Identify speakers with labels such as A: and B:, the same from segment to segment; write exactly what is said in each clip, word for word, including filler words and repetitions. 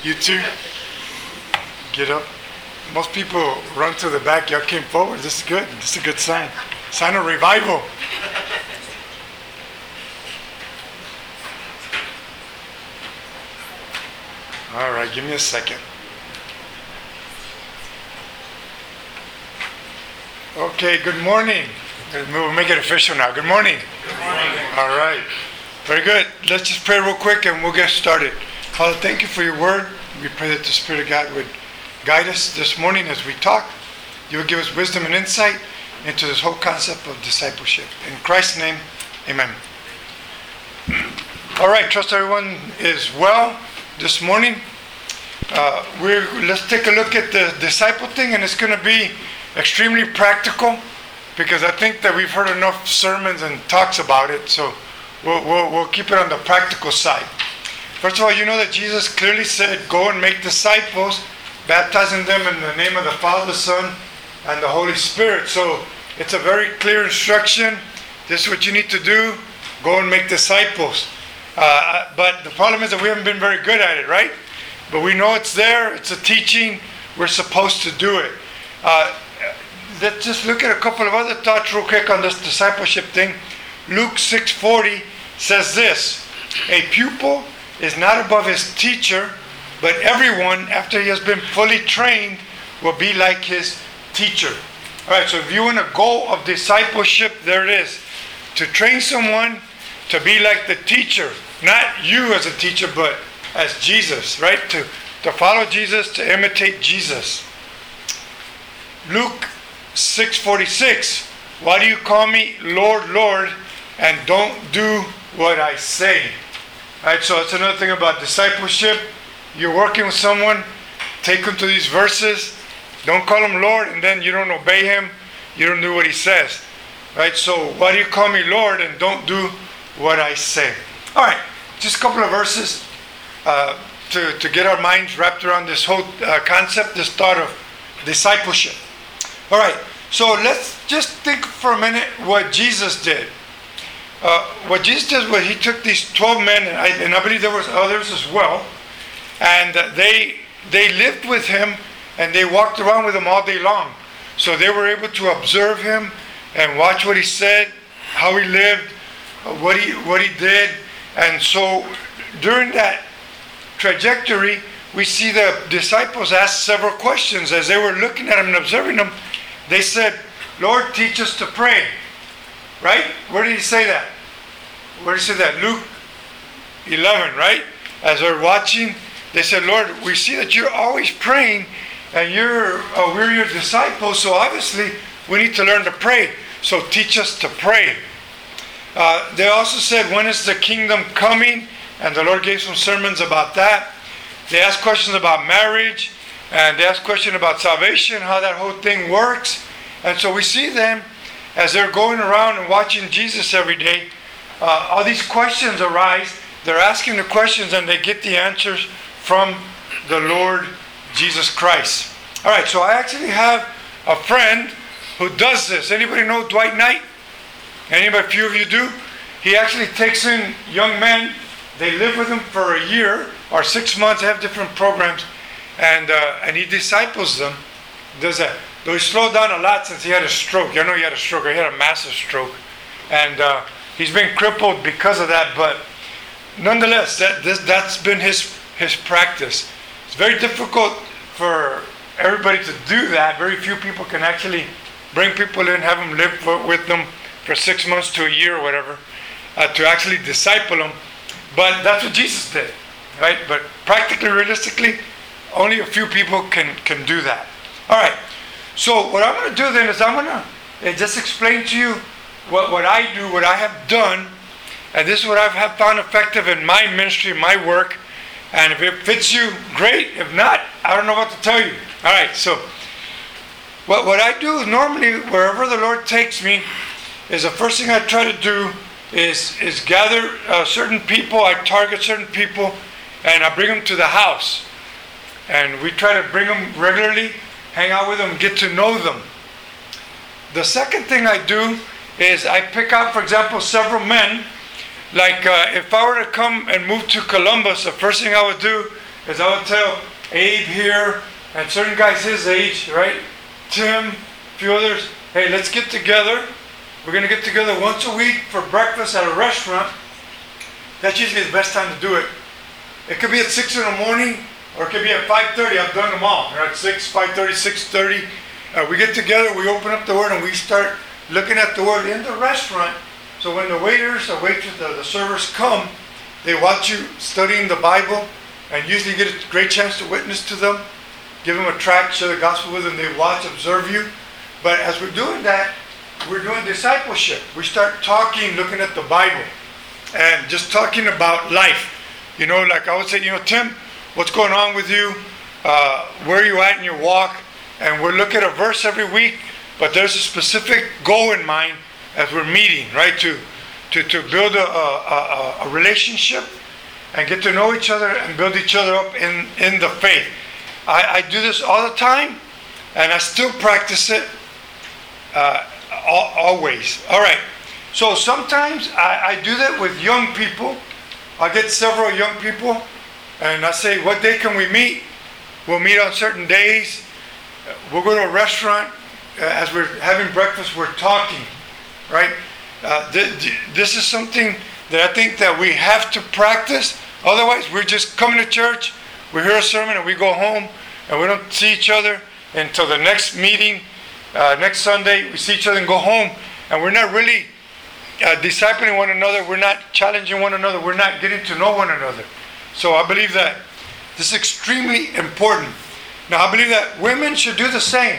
A: You too. Get up. Most people run to the back. Y'all came forward. This is good. This is a good sign. Sign of revival. All right, give me a second. Okay, good morning. We'll make it official now. Good morning.
B: Good morning.
A: All right. Very good. Let's just pray real quick and we'll get started. Father, thank you for your word. We pray that the Spirit of God would guide us this morning as we talk. You would give us wisdom and insight into this whole concept of discipleship. In Christ's name, amen. All right, trust everyone is well this morning. Uh, we're let's take a look at the disciple thing, and it's going to be extremely practical because I think that we've heard enough sermons and talks about it, so we'll, we'll, we'll keep it on the practical side. First of all, you know that Jesus clearly said, go and make disciples, baptizing them in the name of the Father, the Son, and the Holy Spirit. So it's a very clear instruction. This is what you need to do. Go and make disciples. Uh, but the problem is that we haven't been very good at it, right? But we know it's there. It's a teaching. We're supposed to do it. Uh, let's just look at a couple of other thoughts real quick on this discipleship thing. Luke six forty says this, a pupil is not above his teacher, but everyone, after he has been fully trained, will be like his teacher. All right, so if you want a goal of discipleship, there it is. To train someone to be like the teacher. Not you as a teacher, but as Jesus, right? To, to follow Jesus, to imitate Jesus. Luke six forty-six, why do you call me Lord, Lord, and don't do what I say? All right, so that's another thing about discipleship. You're working with someone, take them to these verses. Don't call him Lord and then you don't obey him. You don't do what he says. Right? So why do you call me Lord and don't do what I say? All right, just a couple of verses uh, to, to get our minds wrapped around this whole uh, concept, this thought of discipleship. All right, so let's just think for a minute what Jesus did. Uh, what Jesus did was he took these twelve men, and I, and I believe there was others as well, and uh, they they lived with him and they walked around with him all day long. So they were able to observe him and watch what he said, how he lived, uh, what he what he did. And so during that trajectory, we see the disciples ask several questions as they were looking at him and observing him. They said, Lord, teach us to pray. Right? Where did he say that? Where did he say that? Luke eleven, right? As they're watching, they said, Lord, we see that you're always praying and you're uh, we're your disciples, so obviously we need to learn to pray. So teach us to pray. Uh, they also said, when is the kingdom coming? And the Lord gave some sermons about that. They asked questions about marriage, and they asked questions about salvation, how that whole thing works. And so we see them as they're going around and watching Jesus every day. Uh, all these questions arise. They're asking the questions and they get the answers from the Lord Jesus Christ. All right, so I actually have a friend who does this. Anybody know Dwight Knight? Anybody? A few of you do. He actually takes in young men. They live with him for a year or six months. They have different programs, and uh, and he disciples them. Does that? Though he slowed down a lot since he had a stroke. I know he had a stroke. He had a massive stroke, and uh, he's been crippled because of that. But nonetheless, that this, that's been his his practice. It's very difficult for everybody to do that. Very few people can actually bring people in, have them live for, with them for six months to a year or whatever, uh, to actually disciple them. But that's what Jesus did, right? But practically, realistically, only a few people can, can do that. All right. So what I'm going to do then is I'm going to uh, just explain to you what, what I do, what I have done, and this is what I've have found effective in my ministry, my work. And if it fits you, great. If not, I don't know what to tell you. All right, so what, what I do normally, wherever the Lord takes me, is the first thing I try to do is, is gather uh, certain people. I target certain people, and I bring them to the house. And we try to bring them regularly, hang out with them, get to know them. The second thing I do is I pick out, for example, several men. Like uh, if I were to come and move to Columbus, the first thing I would do is I would tell Abe here and certain guys his age, right? Tim, a few others, hey, let's get together. We're going to get together once a week for breakfast at a restaurant. That's usually the best time to do it. It could be at six in the morning, or it could be at five thirty. I've done them all. At six, five thirty, six thirty. Uh, we get together, we open up the Word, and we start looking at the Word in the restaurant. So when the waiters, the waitress, the, the servers come, they watch you studying the Bible, and usually get a great chance to witness to them, give them a tract, share the gospel with them. They watch, observe you. But as we're doing that, we're doing discipleship. We start talking, looking at the Bible, and just talking about life. You know, like I would say, you know, Tim, what's going on with you? Uh, where are you at in your walk? And we'll look at a verse every week, but there's a specific goal in mind as we're meeting, right? To to, to build a, a, a relationship and get to know each other and build each other up in, in the faith. I, I do this all the time, and I still practice it uh, al- always. All right. So sometimes I, I do that with young people. I get several young people, and I say, what day can we meet? We'll meet on certain days. We'll go to a restaurant. Uh, as we're having breakfast, we're talking, right? Uh, th- th- this is something that I think that we have to practice. Otherwise, we're just coming to church, we hear a sermon, and we go home, and we don't see each other until the next meeting, uh, next Sunday. We see each other and go home, and we're not really uh, discipling one another. We're not challenging one another. We're not getting to know one another. So I believe that this is extremely important. Now, I believe that women should do the same.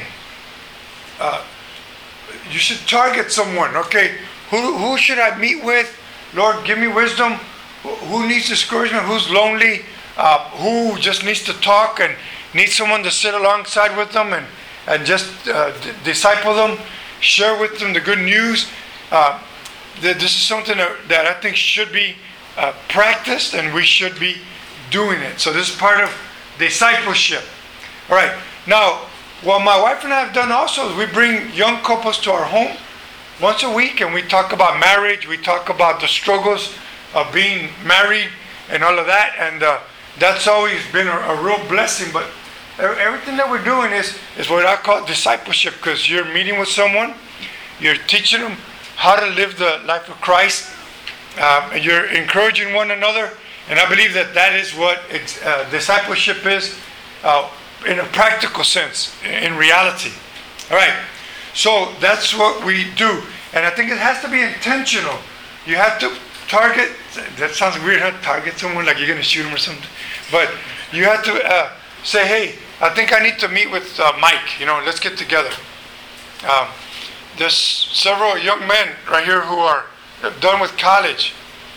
A: Uh, you should target someone. Okay, who who should I meet with? Lord, give me wisdom. Who needs discouragement? Who's lonely? Uh, who just needs to talk and needs someone to sit alongside with them and, and just uh, d- disciple them, share with them the good news. Uh, th- this is something that, that I think should be uh, practiced, and we should be doing it. So this is part of discipleship. All right. Now, what my wife and I have done also is we bring young couples to our home once a week, and we talk about marriage. We talk about the struggles of being married and all of that, and uh, that's always been a, a real blessing. But everything that we're doing is is what I call discipleship, because you're meeting with someone, you're teaching them how to live the life of Christ, um, and you're encouraging one another, and I believe that that is what it's, uh, discipleship is uh, in a practical sense, in reality. All right, so that's what we do, and I think it has to be intentional. You have to target, that sounds weird, huh? Target someone like you're going to shoot him or something. But you have to uh, say, hey, I think I need to meet with uh, Mike. You know, let's get together. Um, there's several young men right here who are done with college.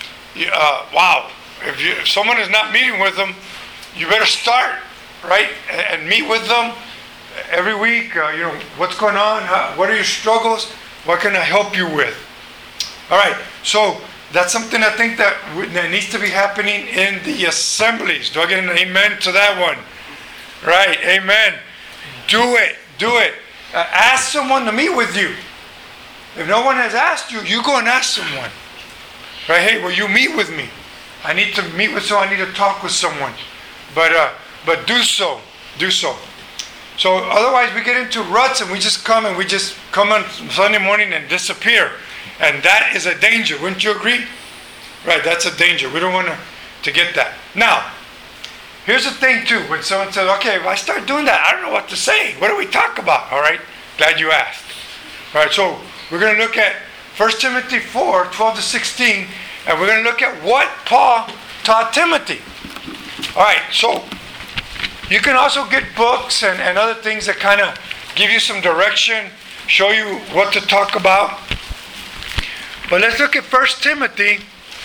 A: Uh, wow. If, you, if someone is not meeting with them, you better start, right? And, and meet with them every week. Uh, you know, what's going on? How, what are your struggles? What can I help you with? All right. So that's something I think that, w- that needs to be happening in the assemblies. Do I get an amen to that one? Right, amen. Do it, do it. Uh, ask someone to meet with you. If no one has asked you, you go and ask someone. Right, hey, will you meet with me? I need to meet with someone, I need to talk with someone. But uh, but do so, do so. So otherwise we get into ruts and we just come and we just come on Sunday morning and disappear. And that is a danger, wouldn't you agree? Right, that's a danger. We don't want to, to get that. Now, here's the thing too, when someone says, okay, if I start doing that, I don't know what to say. What do we talk about? All right, glad you asked. All right, so we're going to look at First Timothy four, twelve to sixteen, and we're going to look at what Paul taught Timothy. All right, so you can also get books and, and other things that kind of give you some direction, show you what to talk about. But let's look at First Timothy.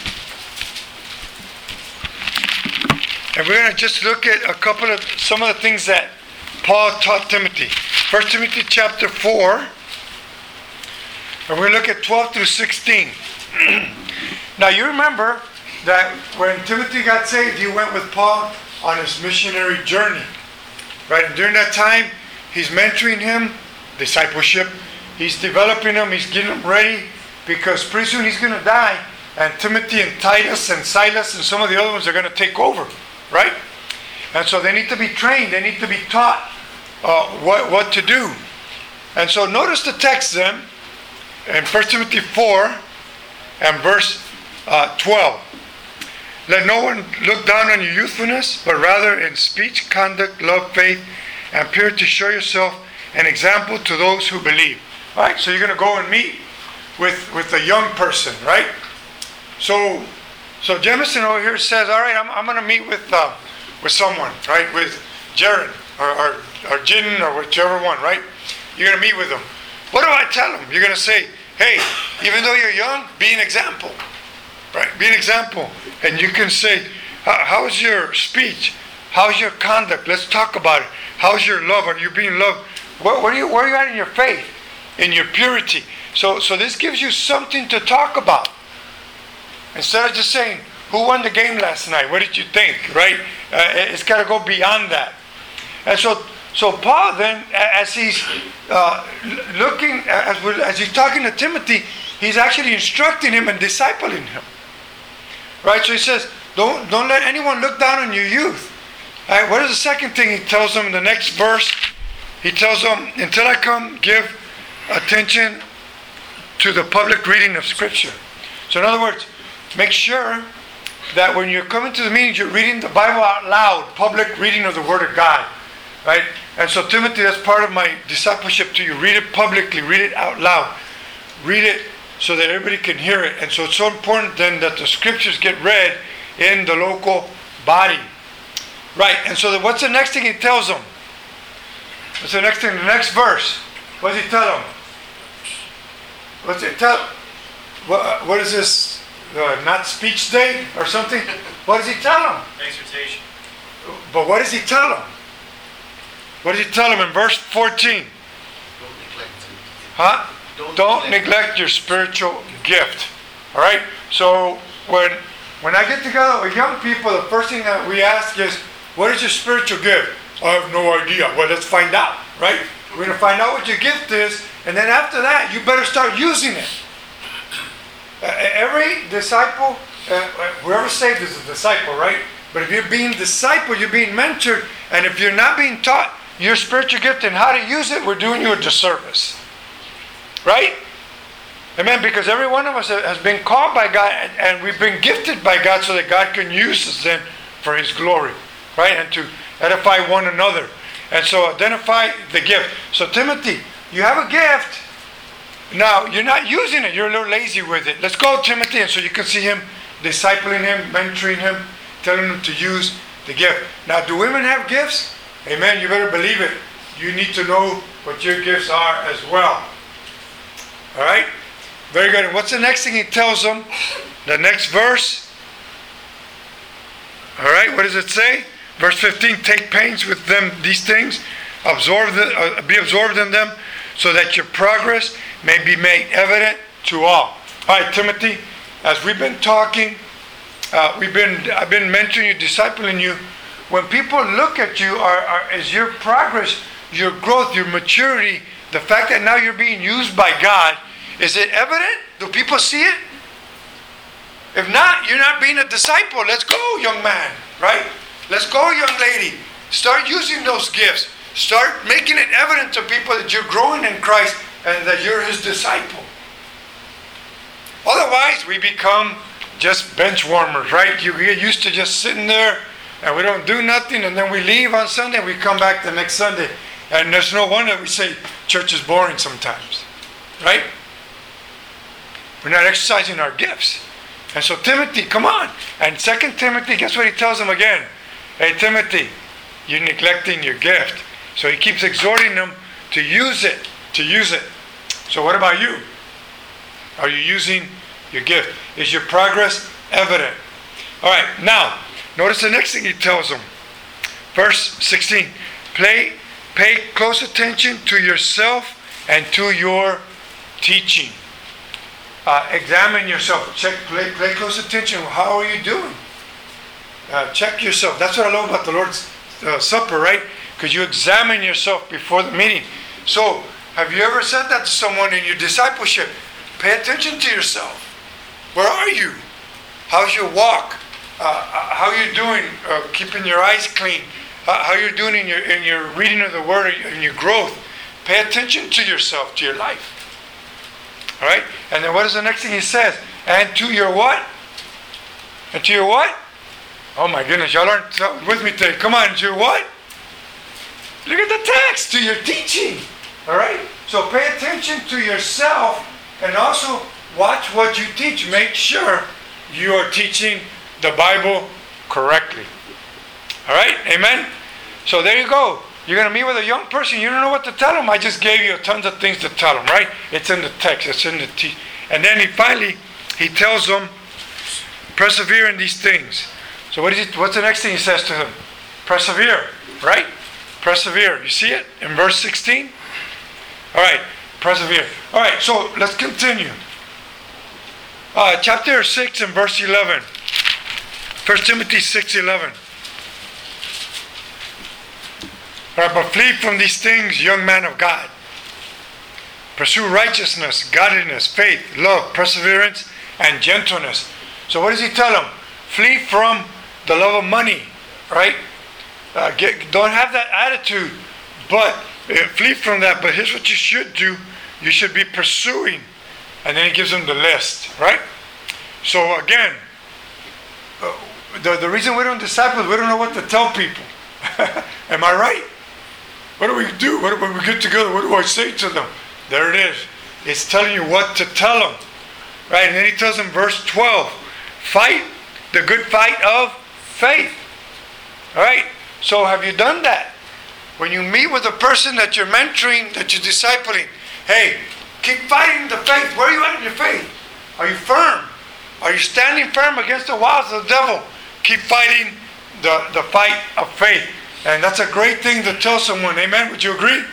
A: And we're going to just look at a couple of, some of the things that Paul taught Timothy. First Timothy chapter four. And we're going to look at twelve through sixteen. Now you remember that when Timothy got saved, he went with Paul on his missionary journey. Right? And during that time, he's mentoring him, discipleship. He's developing him, he's getting him ready, because pretty soon he's going to die. And Timothy and Titus and Silas and some of the other ones are going to take over. Right? And so they need to be trained. They need to be taught uh, what, what to do. And so notice the text then in First Timothy four and verse uh, twelve. Let no one look down on your youthfulness, but rather in speech, conduct, love, faith, and purity show yourself an example to those who believe. All right, so you're going to go and meet with, with a young person, right? So so Jemison over here says, all right, I'm, I'm going to meet with uh, with someone, right? With Jaron or, or, or Jin or whichever one, right? You're going to meet with them. What do I tell them? You're going to say, hey, even though you're young, be an example. Right? Be an example. And you can say, how's your speech? How's your conduct? Let's talk about it. How's your love? Are you being loved? Where, where, are, you, where are you at in your faith? In your purity? So, so this gives you something to talk about. Instead of just saying, who won the game last night? What did you think? Right? Uh, it's got to go beyond that. And so, so Paul then, as he's uh, looking, as, as he's talking to Timothy, he's actually instructing him and discipling him. Right? So he says, don't, don't let anyone look down on your youth. Right? What is the second thing he tells them in the next verse? He tells them, until I come, give attention to the public reading of Scripture. So in other words, make sure that when you're coming to the meetings, you're reading the Bible out loud, public reading of the Word of God. Right? And so Timothy, that's part of my discipleship to you. Read it publicly, read it out loud. Read it so that everybody can hear it. And so it's so important then that the Scriptures get read in the local body. Right, and so the, what's the next thing he tells them? What's the next thing? The next verse. What does he tell them? What's it tell? What, what is this? Uh, not speech day or something? What does he tell them?
B: Exhortation.
A: But what does he tell them? What does he tell them in verse fourteen?
B: Don't neglect it.
A: Huh?
B: Don't,
A: Don't
B: neglect.
A: neglect your spiritual gift. All right? So when when I get together with young people, the first thing that we ask is, what is your spiritual gift? I have no idea. Well, let's find out, right? We're going to find out what your gift is, and then after that, you better start using it. Uh, every disciple, uh, whoever saved is a disciple, right? But if you're being discipled, you're being mentored, and if you're not being taught your spiritual gift and how to use it, we're doing you a disservice. Right? Amen. Because every one of us has been called by God, and, and we've been gifted by God so that God can use us then for His glory. Right? And to edify one another. And so identify the gift. So Timothy, you have a gift. Now, you're not using it. You're a little lazy with it. Let's go, Timothy. And so you can see him discipling him, mentoring him, telling him to use the gift. Now, do women have gifts? Amen. You better believe it. You need to know what your gifts are as well. All right? Very good. And what's the next thing he tells them? The next verse. All right, what does it say? Verse fifteen, take pains with them, these things, absorb the, uh, be absorbed in them, so that your progress may be made evident to all. All right, Timothy, as we've been talking, uh, we've been, I've been mentoring you, discipling you. When people look at you, are, are, is your progress, your growth, your maturity, the fact that now you're being used by God, is it evident? Do people see it? If not, you're not being a disciple. Let's go, young man, right? Let's go, young lady. Start using those gifts. Start making it evident to people that you're growing in Christ and that you're His disciple. Otherwise, we become just bench warmers, right? You get used to just sitting there and we don't do nothing, and then we leave on Sunday and we come back the next Sunday. And there's no wonder we say church is boring sometimes, right? We're not exercising our gifts. And so Timothy, come on. And Second Timothy, guess what he tells him again? Hey, Timothy, you're neglecting your gift. So he keeps exhorting them to use it, to use it. So what about you? Are you using your gift? Is your progress evident? All right, now, notice the next thing he tells them. Verse sixteen, pay, pay close attention to yourself and to your teaching. Uh, examine yourself. Check, pay, pay close attention. How are you doing? Uh, check yourself. That's what I love about the Lord's uh, Supper, right? Because you examine yourself before the meeting. So, have you ever said that to someone in your discipleship? Pay attention to yourself. Where are you? How's your walk? Uh, how are you doing? Uh, keeping your eyes clean. how how you're doing in your in your reading of the Word, in your growth. Pay attention to yourself, to your life. All right? And then what is the next thing he says? And to your what? And to your what? Oh my goodness, y'all aren't with me today. Come on, to your what? Look at the text. To your teaching. All right? So pay attention to yourself and also watch what you teach. Make sure you are teaching the Bible correctly. All right? Amen? So there you go. You're going to meet with a young person. You don't know what to tell them. I just gave you tons of things to tell them, right? It's in the text. It's in the text. And then he finally, he tells them, persevere in these things. So what is it? What's the next thing he says to them? Persevere, right? Persevere. You see it in verse sixteen? All right. Persevere. All right. So let's continue. Uh, chapter six and verse eleven. First Timothy six eleven. All right, but flee from these things, young man of God. Pursue righteousness, godliness, faith, love, perseverance, and gentleness. So what does he tell them? Flee from the love of money, right? Uh, get, don't have that attitude, but uh, flee from that. But here's what you should do. You should be pursuing. And then he gives them the list, right? So again, uh, the, the reason we don't disciple is we don't know what to tell people. Am I right? What do we do? What, when we get together, what do I say to them? There it is. It's telling you what to tell them. Right? And then he tells them, verse twelve, fight the good fight of faith. All right? So have you done that? When you meet with a person that you're mentoring, that you're discipling, hey, keep fighting the faith. Where are you at in your faith? Are you firm? Are you standing firm against the wiles of the devil? Keep fighting the, the fight of faith. And that's a great thing to tell someone. Amen? Would you agree?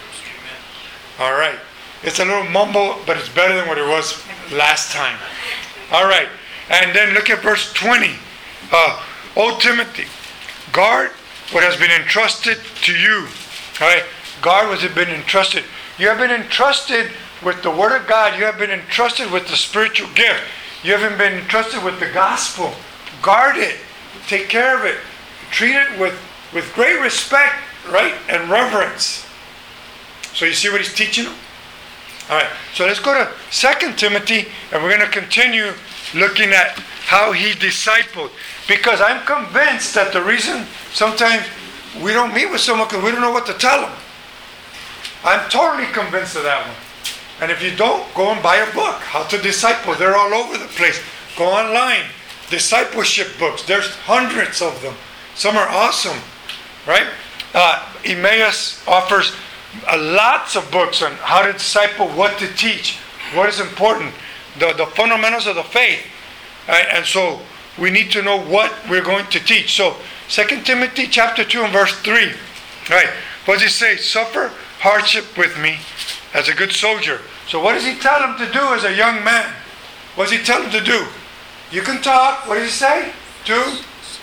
A: All right. It's a little mumble, but it's better than what it was last time. All right. And then look at verse twenty. Uh, O Timothy, guard what has been entrusted to you. All right. Guard what has been entrusted. You have been entrusted with the Word of God. You have been entrusted with the spiritual gift. You haven't been entrusted with the gospel. Guard it. Take care of it. Treat it with with great respect, right, and reverence. So you see what he's teaching them? All right, so let's go to Second Timothy, and we're going to continue looking at how he discipled. Because I'm convinced that the reason sometimes we don't meet with someone because we don't know what to tell them. I'm totally convinced of that one. And if you don't, go and buy a book, How to Disciple. They're all over the place. Go online. Discipleship books. There's hundreds of them. Some are awesome. Right? Uh, Emmaus offers uh, lots of books on how to disciple, what to teach, what is important, the, the fundamentals of the faith. Right? And so we need to know what we're going to teach. So Second Timothy chapter two and verse three. Right? What does he say? Suffer hardship with me as a good soldier. So what does he tell him to do as a young man? What does he tell him to do? You can talk. What does he say? To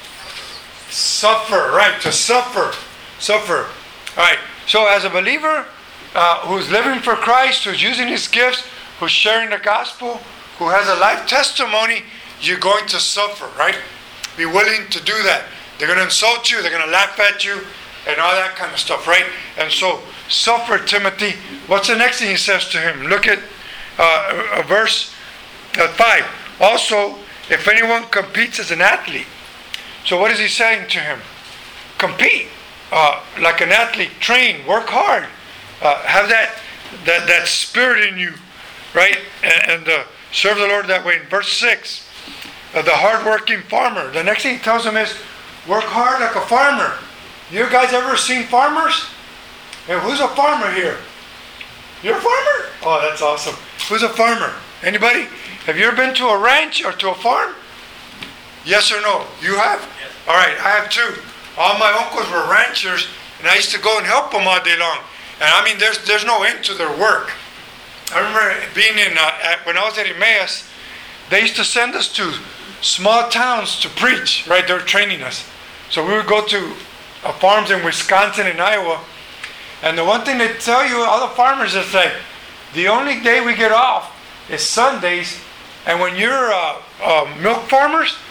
A: suffer, right? To suffer. Suffer. All right. So as a believer uh, who's living for Christ, who's using his gifts, who's sharing the gospel, who has a life testimony, you're going to suffer, right? Be willing to do that. They're going to insult you. They're going to laugh at you and all that kind of stuff, right? And so suffer, Timothy. What's the next thing he says to him? Look at uh, verse uh, five. Also, if anyone competes as an athlete. So what is he saying to him? Compete uh, like an athlete. Train. Work hard. Uh, have that, that that spirit in you, right? And, and uh, serve the Lord that way. In verse six, uh, the hardworking farmer. The next thing he tells him is, work hard like a farmer. You guys ever seen farmers? And who's a farmer here? You're a farmer? Oh, that's awesome. Who's a farmer? Anybody? Have you ever been to a ranch or to a farm? Yes or no? You have?
B: Yes.
A: All right, I have too. All my uncles were ranchers, and I used to go and help them all day long. And I mean, there's there's no end to their work. I remember being in, uh, at, when I was at Emmaus, they used to send us to small towns to preach, right? They were training us. So we would go to uh, farms in Wisconsin and Iowa. And the one thing they tell you, all the farmers, is like, the only day we get off is Sundays. And when you're uh, uh, milk farmers,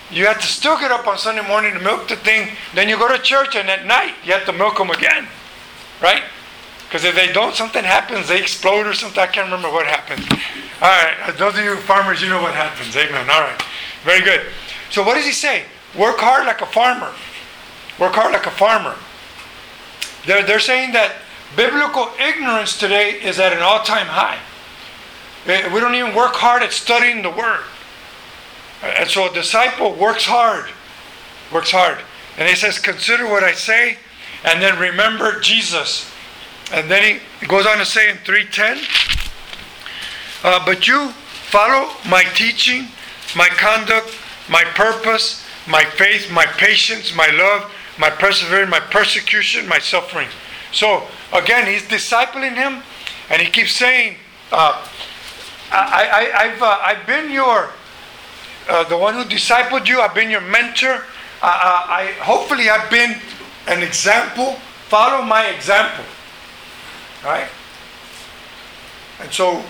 A: you have to still get up on Sunday morning to milk the thing. Then you go to church, and at night you have to milk them again, right? Because if they don't, something happens. They explode or something. I can't remember what happens. All right, those of you farmers, you know what happens. Amen. All right, very good. So what does he say? Work hard like a farmer. Work hard like a farmer. They're, they're saying that biblical ignorance today is at an all-time high. We don't even work hard at studying the Word. And so a disciple works hard. Works hard. And he says, consider what I say, and then remember Jesus. And then he goes on to say in three ten, uh, but you follow my teaching, my conduct, my purpose, my faith, my patience, my love, my perseverance, my persecution, my suffering. So again, he's discipling him, and he keeps saying, uh, I, I, I've, uh, I've been your, uh, the one who discipled you. I've been your mentor. Uh, uh, I hopefully I've been an example. Follow my example, right? And so,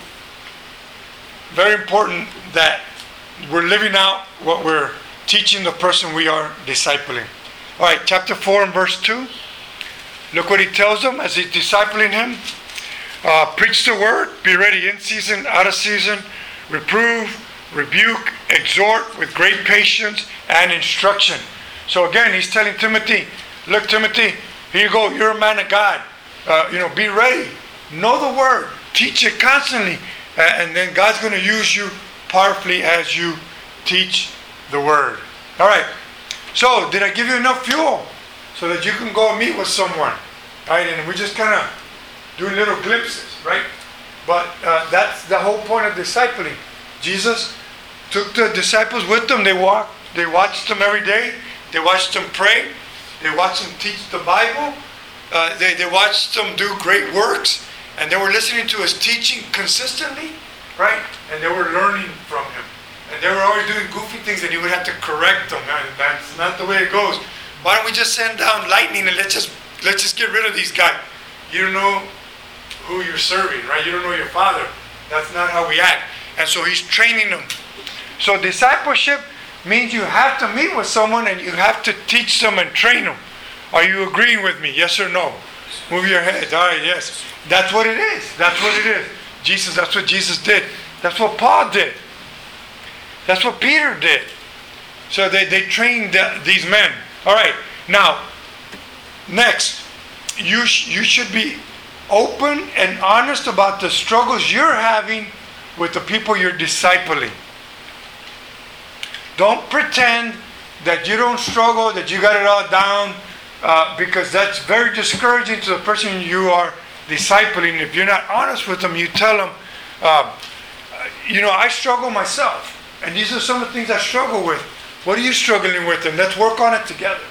A: very important that we're living out what we're teaching the person we are discipling. All right, chapter four and verse two. Look what he tells them as he's discipling him. Uh, preach the word, be ready in season, out of season, reprove, rebuke, exhort with great patience and instruction. So again, he's telling Timothy, look, Timothy, here you go, you're a man of God. Uh, you know, be ready. Know the word. Teach it constantly. Uh, and then God's going to use you powerfully as you teach the word. All right. So, did I give you enough fuel so that you can go and meet with someone? All right, and we just kind of doing little glimpses, right? But uh, that's the whole point of discipling. Jesus took the disciples with them. They walked. They watched them every day. They watched them pray. They watched them teach the Bible. Uh, they, they watched them do great works. And they were listening to his teaching consistently, right? And they were learning from him. And they were always doing goofy things, and he would have to correct them. Man, that's not the way it goes. Why don't we just send down lightning and let's just let's just get rid of these guys? You don't know who you're serving, right? You don't know your Father. That's not how we act. And so he's training them. So discipleship means you have to meet with someone and you have to teach them and train them. Are you agreeing with me? Yes or no? Move your head. All right, yes. That's what it is. That's what it is. Jesus, that's what Jesus did. That's what Paul did. That's what Peter did. So they, they trained the, these men. All right. Now, next, you, sh- you should be open and honest about the struggles you're having with the people you're discipling. Don't pretend that you don't struggle, that you got it all down, uh, because that's very discouraging to the person you are discipling. If you're not honest with them, you tell them, uh, you know, I struggle myself. And these are some of the things I struggle with. What are you struggling with? And let's work on it together.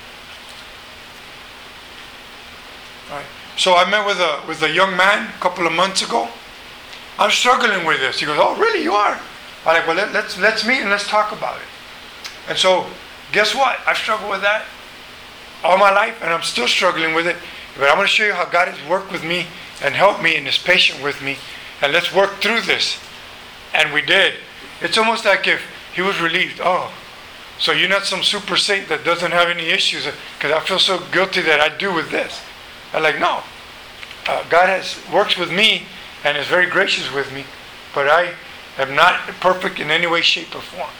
A: All right. So I met with a with a young man a couple of months ago. I'm struggling with this. He goes, oh, really? You are? I'm like, well, let, let's let's meet and let's talk about it. And so, guess what? I've struggled with that all my life, and I'm still struggling with it. But I'm going to show you how God has worked with me and helped me and is patient with me. And let's work through this. And we did. It's almost like if he was relieved. Oh, so you're not some super saint that doesn't have any issues, because I feel so guilty that I do with this. I'm like, no. Uh, God has works with me and is very gracious with me, but I am not perfect in any way, shape, or form.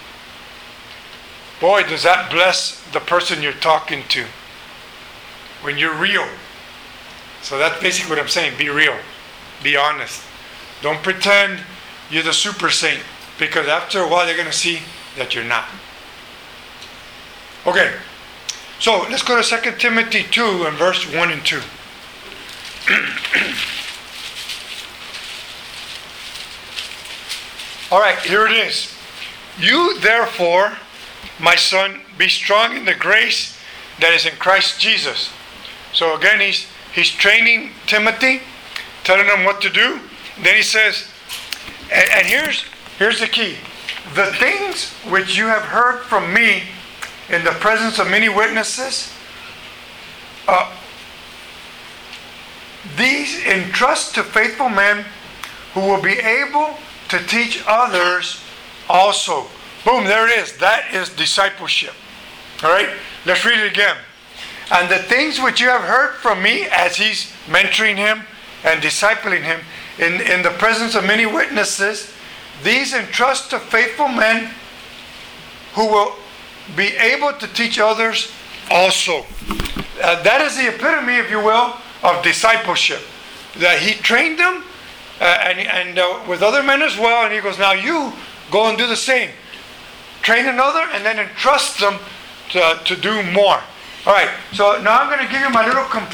A: Boy, does that bless the person you're talking to when you're real. So that's basically what I'm saying. Be real. Be honest. Don't pretend you're the super saint, because after a while they're going to see that you're not. Okay. So let's go to Second Timothy two and verse one and two. All right, here it is. You therefore, my son, be strong in the grace that is in Christ Jesus. So again, he's he's training Timothy, telling him what to do. Then he says, and, and here's here's the key. The things which you have heard from me in the presence of many witnesses, uh, these entrust to faithful men who will be able to teach others also. Boom, there it is. That is discipleship. All right, let's read it again. And the things which you have heard from me, as he's mentoring him and discipling him in, in the presence of many witnesses, these entrust to faithful men who will be able to teach others also. Uh, that is the epitome, if you will, of discipleship. That he trained them uh, and, and uh, with other men as well, and he goes, now you go and do the same. Train another and then entrust them to, to do more. All right, so now I'm going to give you my little complete